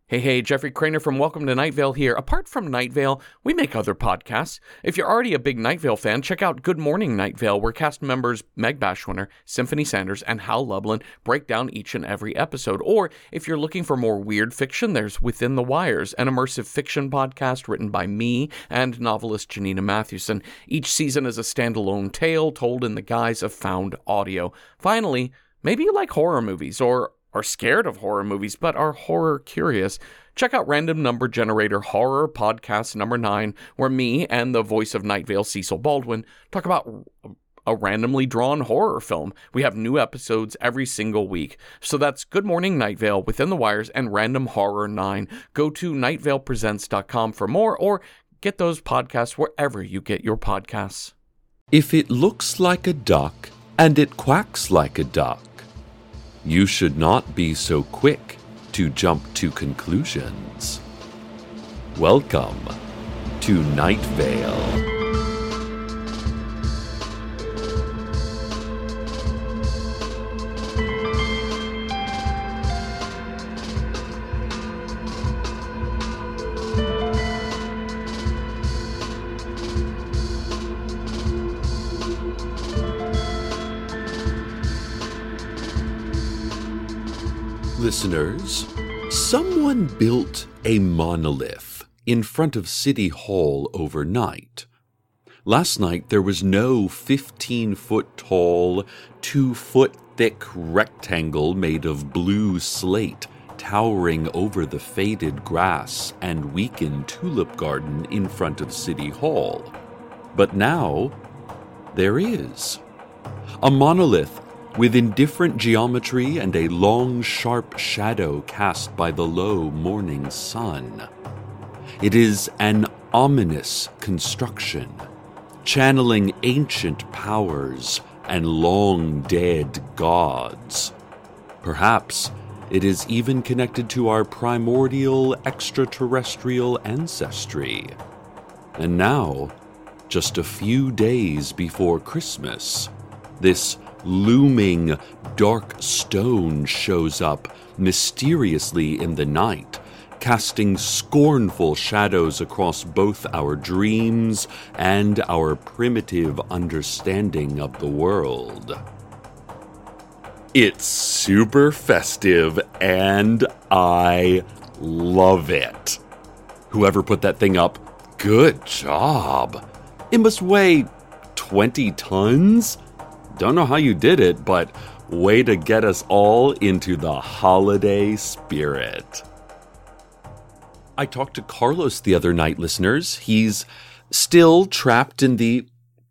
Hey, Jeffrey Craner from Welcome to Night Vale here. Apart from Night Vale, we make other podcasts. If you're already a big Night Vale fan, check out Good Morning Night Vale, where cast members Meg Bashwinner, Symphony Sanders, and Hal Lublin break down each and every episode. Or if you're looking for more weird fiction, there's Within the Wires, an immersive fiction podcast written by me and novelist Janina Mathewson. Each season is a standalone tale told in the guise of found audio. Finally, maybe you like horror movies or are scared of horror movies but are horror curious. Check out Random Number Generator Horror Podcast number 9, where me and the voice of Night Vale, Cecil Baldwin, talk about a randomly drawn horror film. We have new episodes every single week. So that's Good Morning Night Vale, Within the Wires, and Random Horror 9. Go to nightvalepresents.com for more, or get those podcasts wherever you get your podcasts. If it looks like a duck and it quacks like a duck, you should not be so quick to jump to conclusions. Welcome to Night Vale. Listeners, someone built a monolith in front of City Hall overnight. Last night there was no 15-foot-tall, 2-foot-thick rectangle made of blue slate towering over the faded grass and weakened tulip garden in front of City Hall. But now there is. A monolith with indifferent geometry and a long, sharp shadow cast by the low morning sun. It is an ominous construction, channeling ancient powers and long-dead gods. Perhaps it is even connected to our primordial extraterrestrial ancestry. And now, just a few days before Christmas, this looming dark stone shows up mysteriously in the night, casting scornful shadows across both our dreams and our primitive understanding of the world. It's super festive, and I love it. Whoever put that thing up, good job. It must weigh 20 tons? Don't know how you did it, but way to get us all into the holiday spirit. I talked to Carlos the other night, listeners. He's still trapped in the...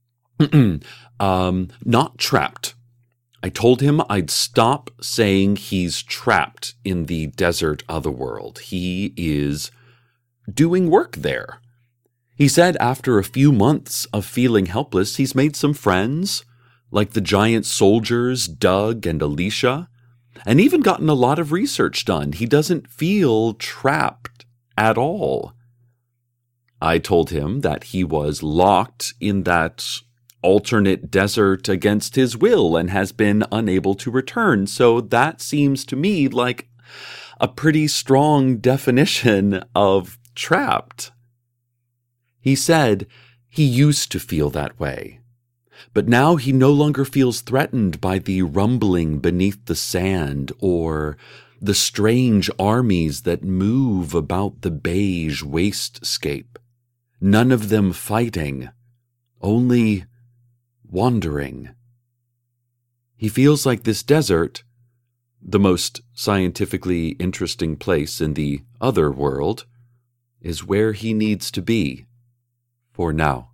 not trapped. I told him I'd stop saying he's trapped in the desert otherworld. He is doing work there. He said after a few months of feeling helpless, he's made some friends, like the giant soldiers Doug and Alicia, and even gotten a lot of research done. He doesn't feel trapped at all. I told him that he was locked in that alternate desert against his will and has been unable to return, so that seems to me like a pretty strong definition of trapped. He said he used to feel that way. But now he no longer feels threatened by the rumbling beneath the sand or the strange armies that move about the beige wastes-scape. None of them fighting, only wandering. He feels like this desert, the most scientifically interesting place in the other world, is where he needs to be for now.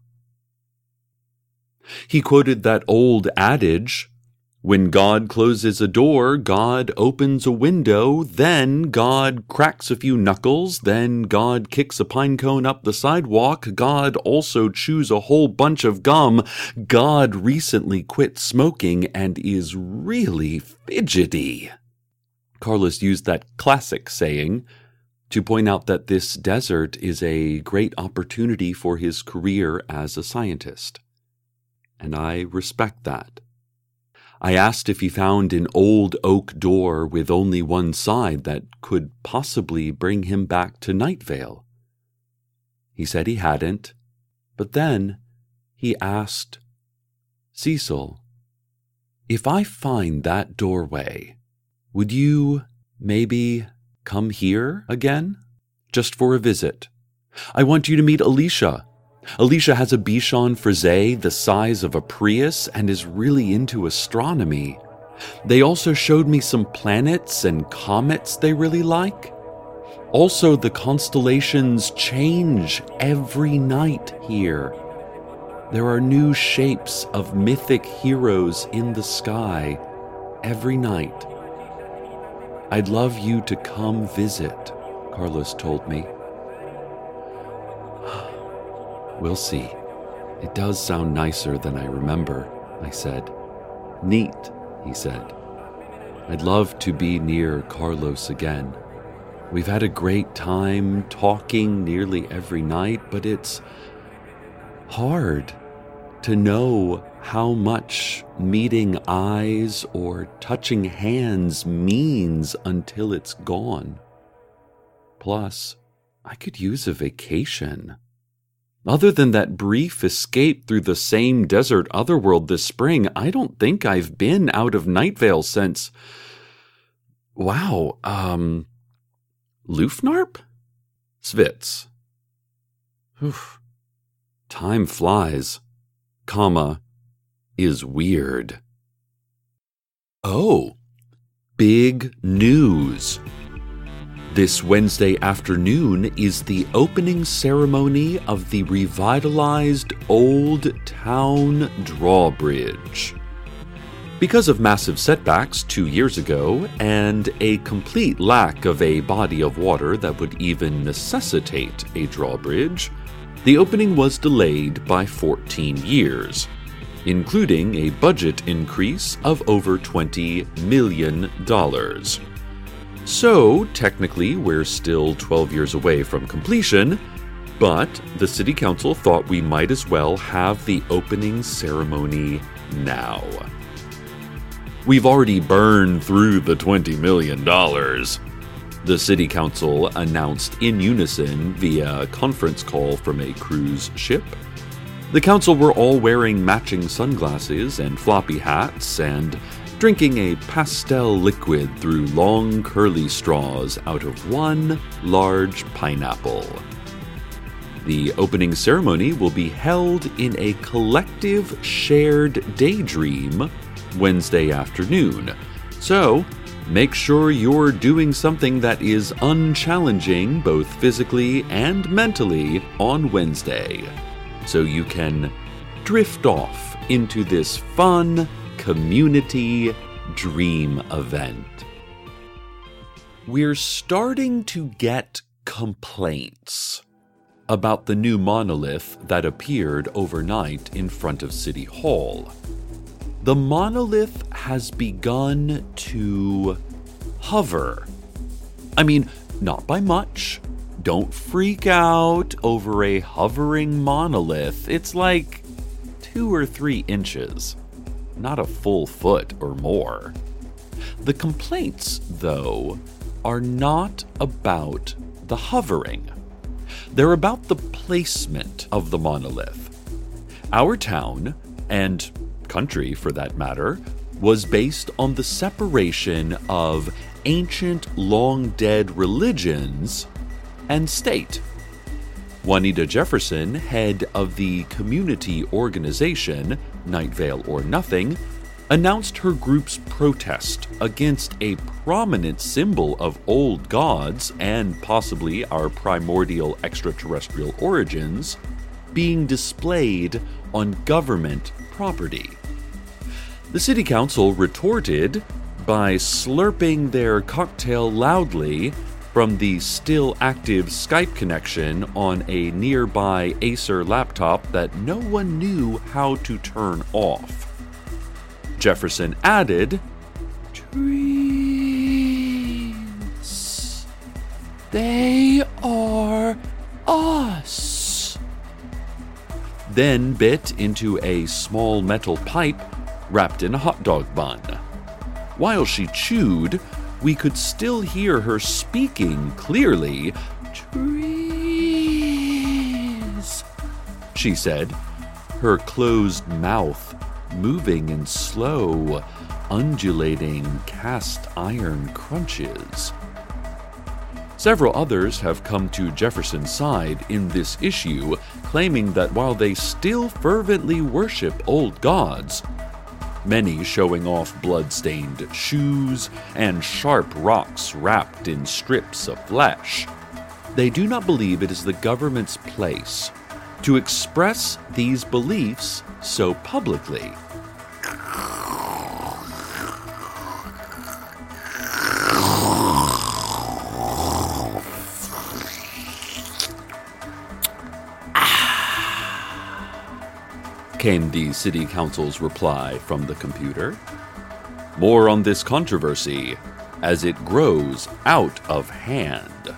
He quoted that old adage, when God closes a door, God opens a window, then God cracks a few knuckles, then God kicks a pine cone up the sidewalk, God also chews a whole bunch of gum, God recently quit smoking and is really fidgety. Carlos used that classic saying to point out that this desert is a great opportunity for his career as a scientist. And I respect that. I asked if he found an old oak door with only one side that could possibly bring him back to Night Vale. He said he hadn't, but then he asked, "Cecil, if I find that doorway, would you maybe come here again, just for a visit? I want you to meet Alicia. Alicia has a Bichon Frise the size of a Prius and is really into astronomy. They also showed me some planets and comets they really like. Also, the constellations change every night here. There are new shapes of mythic heroes in the sky every night. I'd love you to come visit," Carlos told me. "We'll see. It does sound nicer than I remember," I said. "Neat," he said. "I'd love to be near Carlos again. We've had a great time talking nearly every night, but it's hard to know how much meeting eyes or touching hands means until it's gone. Plus, I could use a vacation. Other than that brief escape through the same desert otherworld this spring, I don't think I've been out of Night Vale since... Lufnarp? Svitz. Oof. Time flies. Is weird. Oh, big news. This Wednesday afternoon is the opening ceremony of the revitalized Old Town Drawbridge. Because of massive setbacks 2 years ago and a complete lack of a body of water that would even necessitate a drawbridge, the opening was delayed by 14 years, including a budget increase of over $20 million. So, technically, we're still 12 years away from completion, but the City Council thought we might as well have the opening ceremony now. We've already burned through the $20 million. The City Council announced in unison via a conference call from a cruise ship. The council were all wearing matching sunglasses and floppy hats and drinking a pastel liquid through long curly straws out of one large pineapple. The opening ceremony will be held in a collective shared daydream Wednesday afternoon, so make sure you're doing something that is unchallenging both physically and mentally on Wednesday, so you can drift off into this fun community dream event. We're starting to get complaints about the new monolith that appeared overnight in front of City Hall. The monolith has begun to hover. I mean, not by much. Don't freak out over a hovering monolith. It's like 2 or 3 inches, not a full foot or more. The complaints, though, are not about the hovering. They're about the placement of the monolith. Our town, and country for that matter, was based on the separation of ancient long-dead religions and state. Juanita Jefferson, head of the community organization Night Vale or Nothing, announced her group's protest against a prominent symbol of old gods and possibly our primordial extraterrestrial origins being displayed on government property. The City Council retorted by slurping their cocktail loudly from the still active Skype connection on a nearby Acer laptop that no one knew how to turn off. Jefferson added, "Dreams. They are us." Then bit into a small metal pipe wrapped in a hot dog bun. While she chewed, we could still hear her speaking clearly. "Trees," she said, her closed mouth moving in slow, undulating cast iron crunches. Several others have come to Jefferson's side in this issue, claiming that while they still fervently worship old gods, many showing off blood-stained shoes and sharp rocks wrapped in strips of flesh, they do not believe it is the government's place to express these beliefs so publicly. Came the city council's reply from the computer. More on this controversy as it grows out of hand.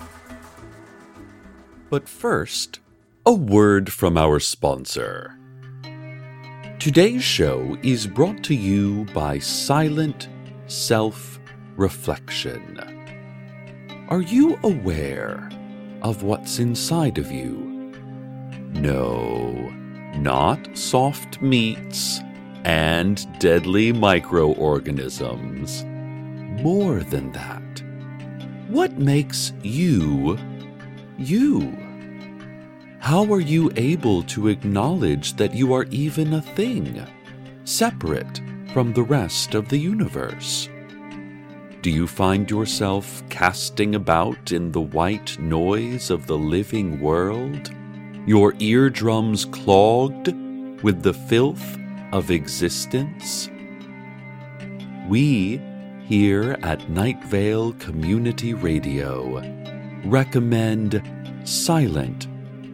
But first, a word from our sponsor. Today's show is brought to you by Silent Self-Reflection. Are you aware of what's inside of you? No, not soft meats and deadly microorganisms. More than that. What makes you, you? How are you able to acknowledge that you are even a thing, separate from the rest of the universe? Do you find yourself casting about in the white noise of the living world, your eardrums clogged with the filth of existence? We, here at Night Vale Community Radio, recommend Silent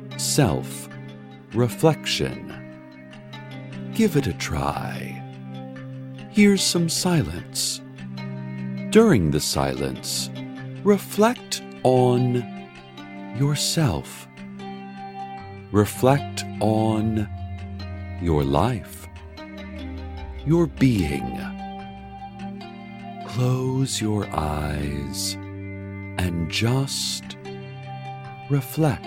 Self-Reflection. Give it a try. Here's some silence. During the silence, reflect on yourself. Reflect on your life, your being. Close your eyes and just reflect.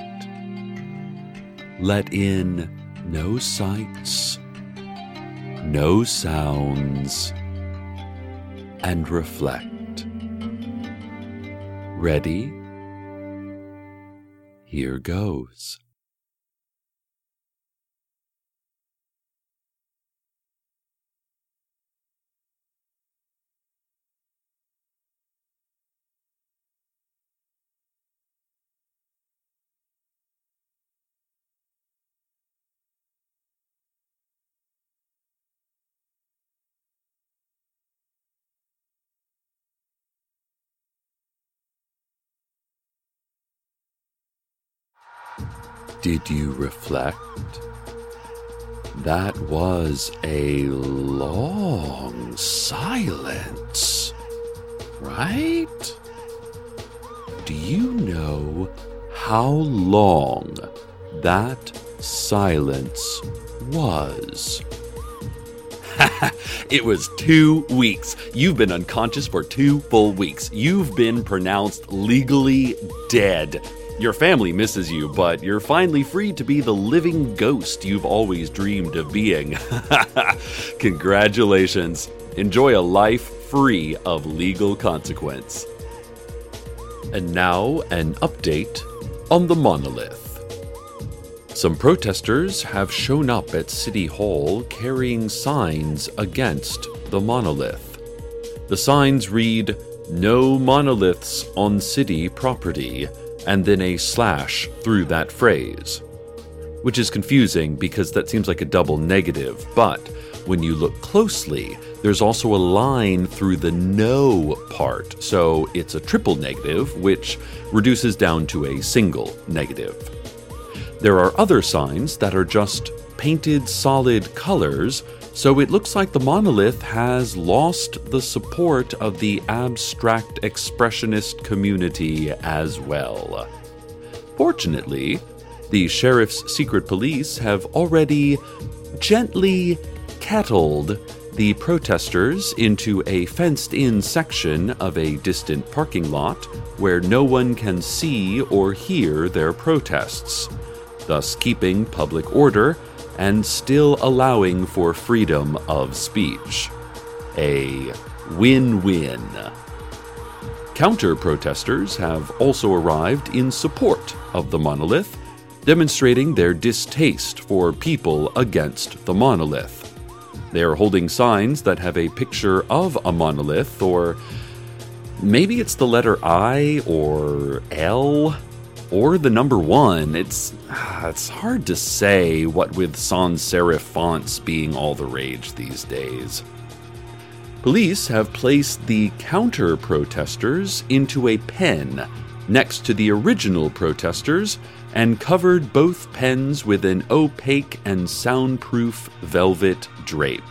Let in no sights, no sounds, and reflect. Ready? Here goes. Did you reflect? That was a long silence, right? Do you know how long that silence was? It was 2 weeks. You've been unconscious for 2 full weeks. You've been pronounced legally dead. Your family misses you, but you're finally free to be the living ghost you've always dreamed of being. Congratulations. Enjoy a life free of legal consequence. And now, an update on the monolith. Some protesters have shown up at City Hall carrying signs against the monolith. The signs read, "No monoliths on city property," and then a slash through that phrase. Which is confusing because that seems like a double negative, but when you look closely, there's also a line through the no part, so it's a triple negative, which reduces down to a single negative. There are other signs that are just painted solid colors, so it looks like the monolith has lost the support of the abstract expressionist community as well. Fortunately, the sheriff's secret police have already gently kettled the protesters into a fenced-in section of a distant parking lot where no one can see or hear their protests, thus keeping public order and still allowing for freedom of speech. A win-win. Counter-protesters have also arrived in support of the monolith, demonstrating their distaste for people against the monolith. They are holding signs that have a picture of a monolith, or maybe it's the letter I or L or the number 1. It's hard to say, what with sans serif fonts being all the rage these days. Police have placed the counter-protesters into a pen next to the original protesters and covered both pens with an opaque and soundproof velvet drape.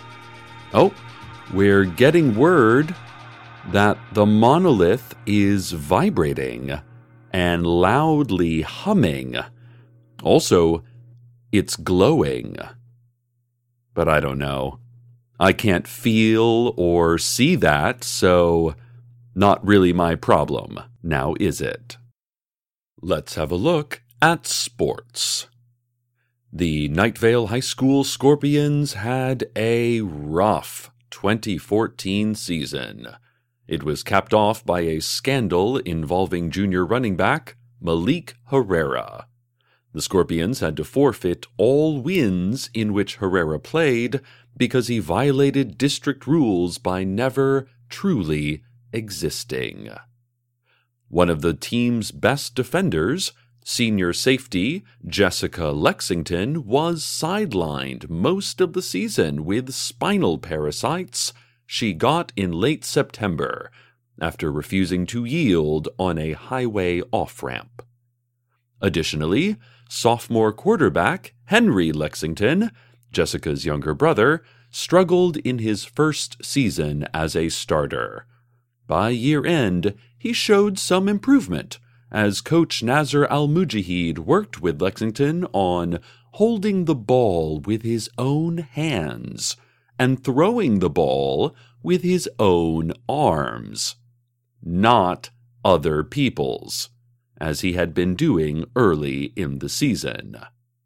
Oh, we're getting word that the monolith is vibrating and loudly humming. Also, it's glowing. But I don't know. I can't feel or see that, so not really my problem, now is it? Let's have a look at sports. The Night Vale High School Scorpions had a rough 2014 season. It was capped off by a scandal involving junior running back Malik Herrera. The Scorpions had to forfeit all wins in which Herrera played because he violated district rules by never truly existing. One of the team's best defenders, senior safety Jessica Lexington, was sidelined most of the season with spinal parasites she got in late September after refusing to yield on a highway off-ramp. Additionally, sophomore quarterback Henry Lexington, Jessica's younger brother, struggled in his first season as a starter. By year-end, he showed some improvement, as Coach Nazar Al-Mujahid worked with Lexington on holding the ball with his own hands and throwing the ball with his own arms, not other people's, as he had been doing early in the season.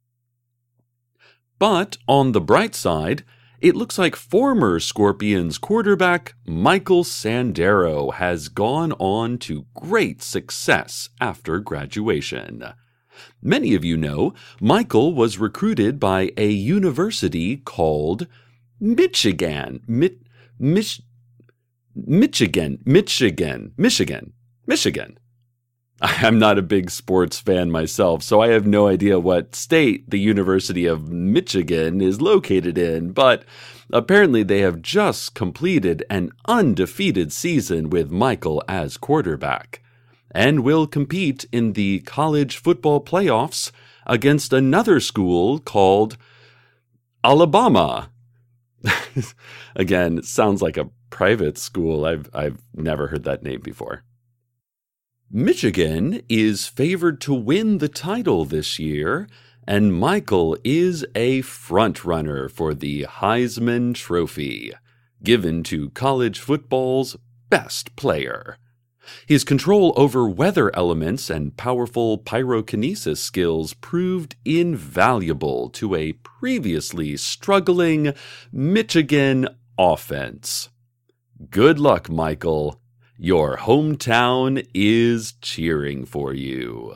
But on the bright side, it looks like former Scorpions quarterback Michael Sandero has gone on to great success after graduation. Many of you know Michael was recruited by a university called Michigan. I'm not a big sports fan myself, so I have no idea what state the University of Michigan is located in, but apparently they have just completed an undefeated season with Michael as quarterback, and will compete in the college football playoffs against another school called Alabama. Again, it sounds like a private school. I've never heard that name before. Michigan is favored to win the title this year, and Michael is a front-runner for the Heisman Trophy, given to college football's best player. His control over weather elements and powerful pyrokinesis skills proved invaluable to a previously struggling Michigan offense. Good luck, Michael. Your hometown is cheering for you.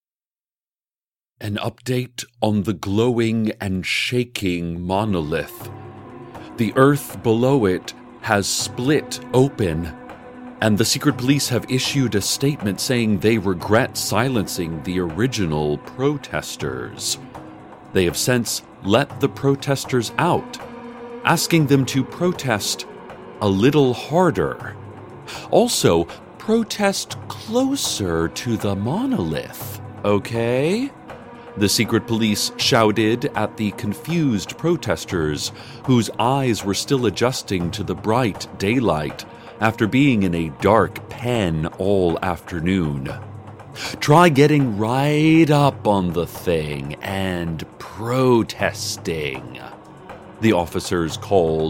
An update on the glowing and shaking monolith. The earth below it has split open, and the secret police have issued a statement saying they regret silencing the original protesters. They have since let the protesters out, asking them to protest a little harder. Also, protest closer to the monolith, okay? The secret police shouted at the confused protesters, whose eyes were still adjusting to the bright daylight after being in a dark pen all afternoon. Try getting right up on the thing and protesting, the officers called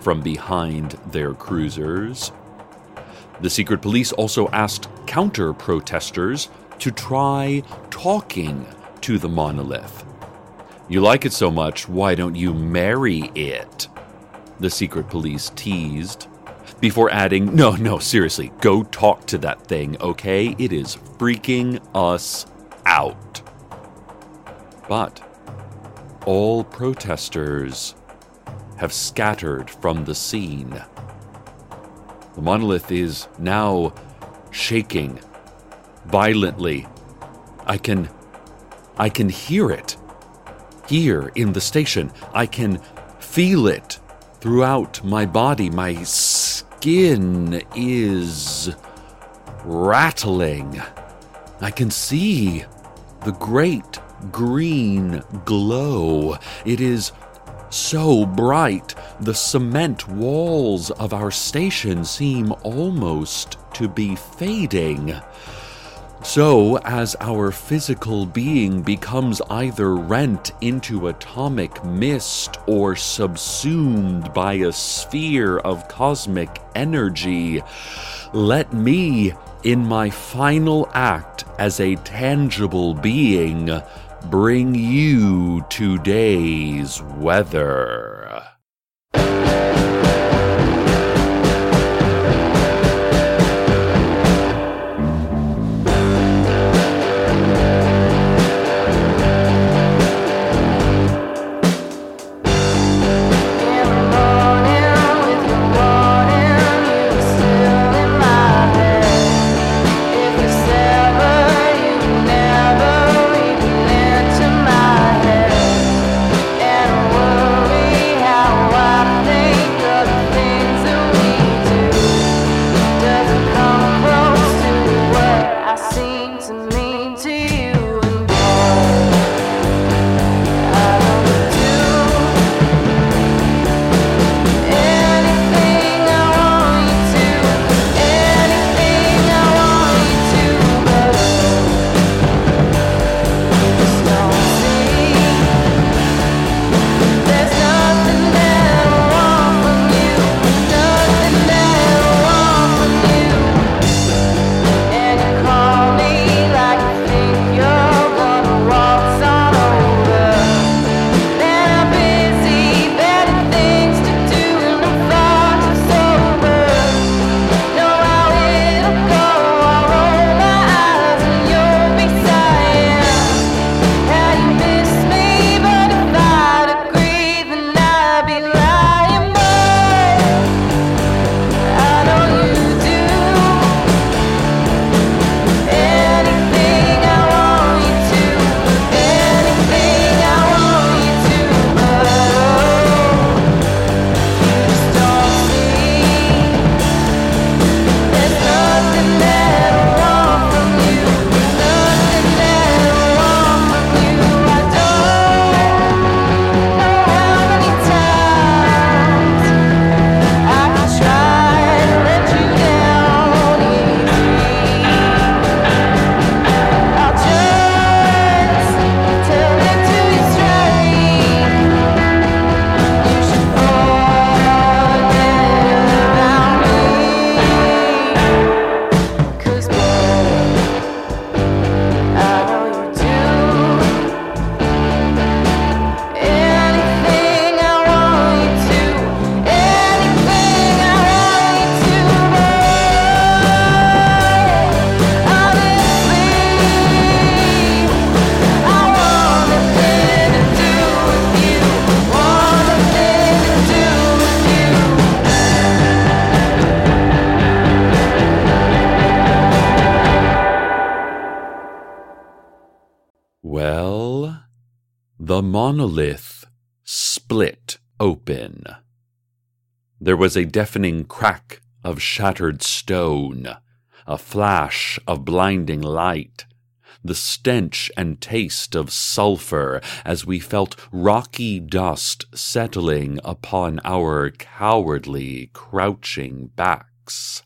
from behind their cruisers. The secret police also asked counter-protesters to try talking to the monolith. "You like it so much, why don't you marry it?" the secret police teased, before adding, No, seriously, go talk to that thing, okay? It is freaking us out." But all protesters have scattered from the scene. The monolith is now shaking violently. I can hear it here in the station. I can feel it throughout my body. My skin is rattling. I can see the great green glow. It is so bright, the cement walls of our station seem almost to be fading. So, as our physical being becomes either rent into atomic mist or subsumed by a sphere of cosmic energy, let me, in my final act as a tangible being, bring you today's weather. Well, the monolith split open. There was a deafening crack of shattered stone, a flash of blinding light, the stench and taste of sulfur as we felt rocky dust settling upon our cowardly, crouching backs.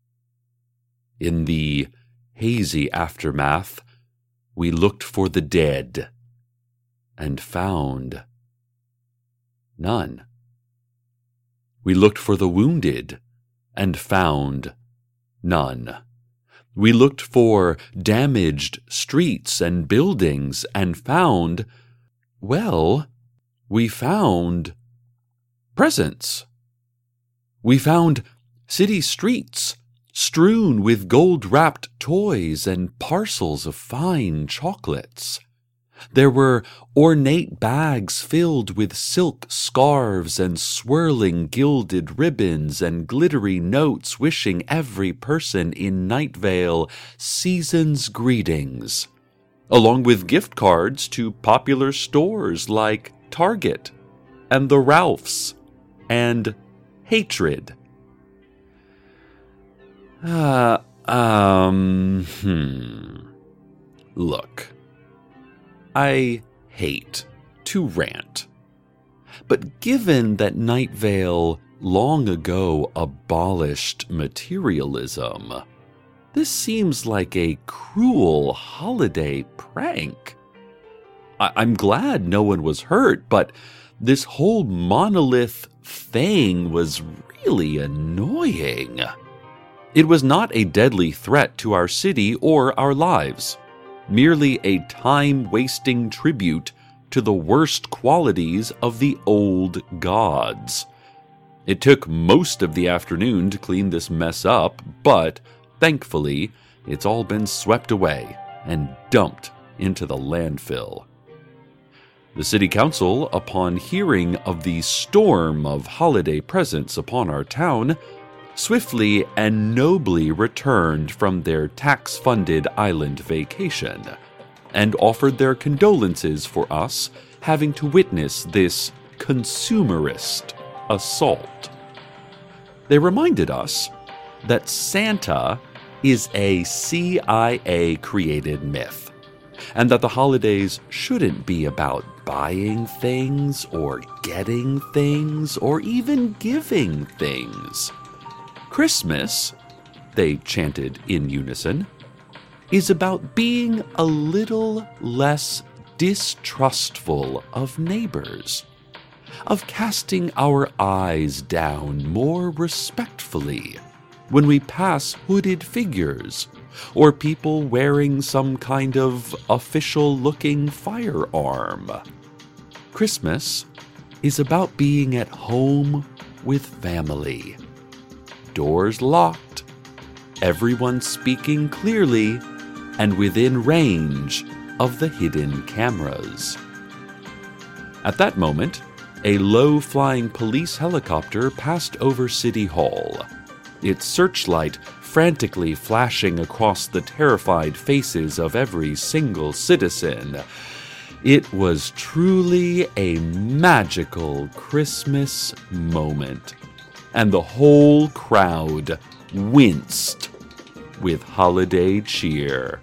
In the hazy aftermath, we looked for the dead and found none. We looked for the wounded and found none. We looked for damaged streets and buildings and found, well, we found presents. We found city streets strewn with gold-wrapped toys and parcels of fine chocolates. There were ornate bags filled with silk scarves and swirling gilded ribbons and glittery notes wishing every person in Night Vale season's greetings, along with gift cards to popular stores like Target and the Ralphs and Hatred. Look. I hate to rant, but given that Night Vale long ago abolished materialism, this seems like a cruel holiday prank. I'm glad no one was hurt, but this whole monolith thing was really annoying. It was not a deadly threat to our city or our lives. Merely a time-wasting tribute to the worst qualities of the old gods. It took most of the afternoon to clean this mess up, but thankfully, it's all been swept away and dumped into the landfill. The city council, upon hearing of the storm of holiday presents upon our town, swiftly and nobly returned from their tax-funded island vacation, and offered their condolences for us having to witness this consumerist assault. They reminded us that Santa is a CIA-created myth, and that the holidays shouldn't be about buying things or getting things or even giving things. Christmas, they chanted in unison, is about being a little less distrustful of neighbors, of casting our eyes down more respectfully when we pass hooded figures or people wearing some kind of official-looking firearm. Christmas is about being at home with family. Doors locked, everyone speaking clearly and within range of the hidden cameras. At that moment, a low-flying police helicopter passed over City Hall, its searchlight frantically flashing across the terrified faces of every single citizen. It was truly a magical Christmas moment, and the whole crowd winced with holiday cheer.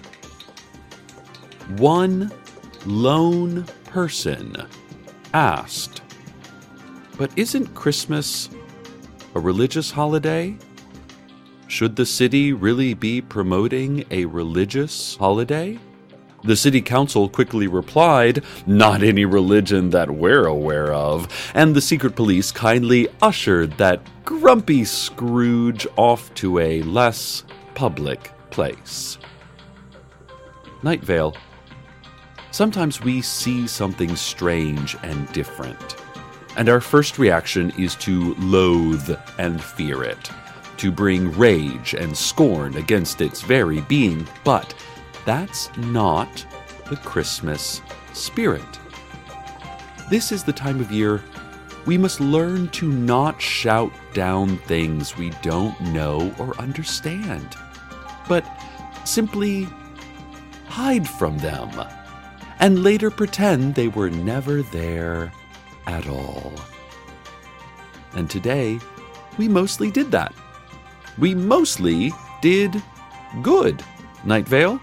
One lone person asked, "But isn't Christmas a religious holiday? Should the city really be promoting a religious holiday?" The city council quickly replied, "Not any religion that we're aware of," and the secret police kindly ushered that grumpy Scrooge off to a less public place. Night Vale. Sometimes we see something strange and different, and our first reaction is to loathe and fear it, to bring rage and scorn against its very being, but that's not the Christmas spirit. This is the time of year we must learn to not shout down things we don't know or understand, but simply hide from them and later pretend they were never there at all. And today, we mostly did that. We mostly did good. Night Vale?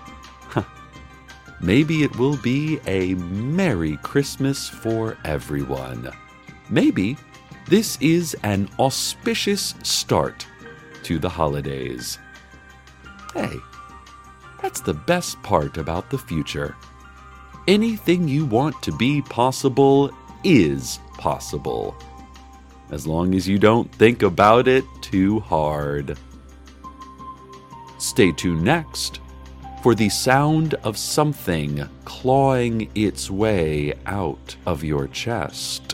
Maybe it will be a Merry Christmas for everyone. Maybe this is an auspicious start to the holidays. Hey, that's the best part about the future. Anything you want to be possible is possible. as long as you don't think about it too hard. Stay tuned next for the sound of something clawing its way out of your chest.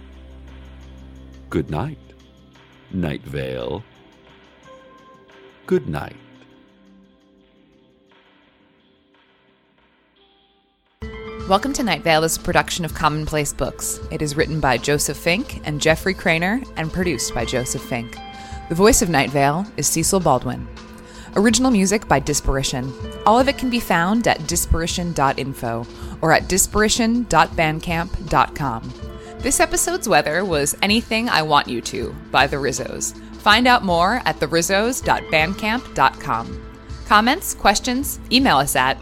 Good night, Night Vale. Good night. Welcome to Night Vale is a production of Commonplace Books. It is written by Joseph Fink and Jeffrey Craner and produced by Joseph Fink. The voice of Night Vale is Cecil Baldwin. Original music by Disparition. All of it can be found at disparition.info or at disparition.bandcamp.com. This episode's weather was Anything I Want You To by The Rizzos. Find out more at therizzos.bandcamp.com. Comments, questions, email us at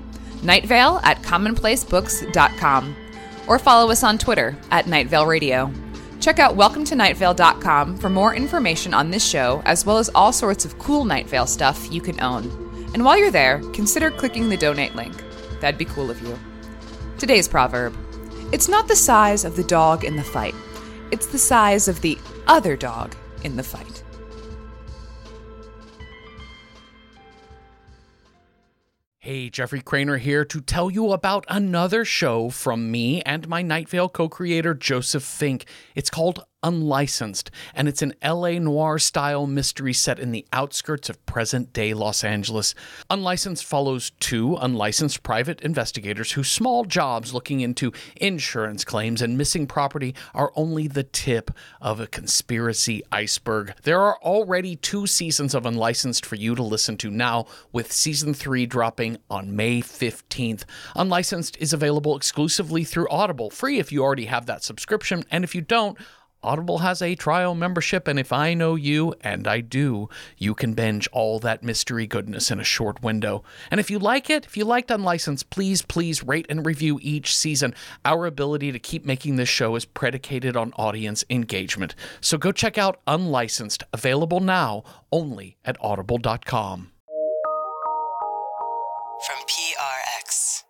nightvale@commonplacebooks.com or follow us on Twitter at Night Vale Radio. Check out welcometonightvale.com for more information on this show, as well as all sorts of cool Night Vale stuff you can own. And while you're there, consider clicking the donate link. That'd be cool of you. Today's proverb: it's not the size of the dog in the fight, it's the size of the other dog in the fight. Hey, Jeffrey Craner here to tell you about another show from me and my Night Vale co-creator Joseph Fink. It's called Unlicensed, and it's an LA noir-style mystery set in the outskirts of present-day Los Angeles. Unlicensed follows two unlicensed private investigators whose small jobs looking into insurance claims and missing property are only the tip of a conspiracy iceberg. There are already 2 seasons of Unlicensed for you to listen to now, with Season 3 dropping on May 15th. Unlicensed is available exclusively through Audible, free if you already have that subscription, and if you don't, Audible has a trial membership, and if I know you, and I do, you can binge all that mystery goodness in a short window. And if you like it, if you liked Unlicensed, please rate and review each season. Our ability to keep making this show is predicated on audience engagement. So go check out Unlicensed, available now only at audible.com. From PRX.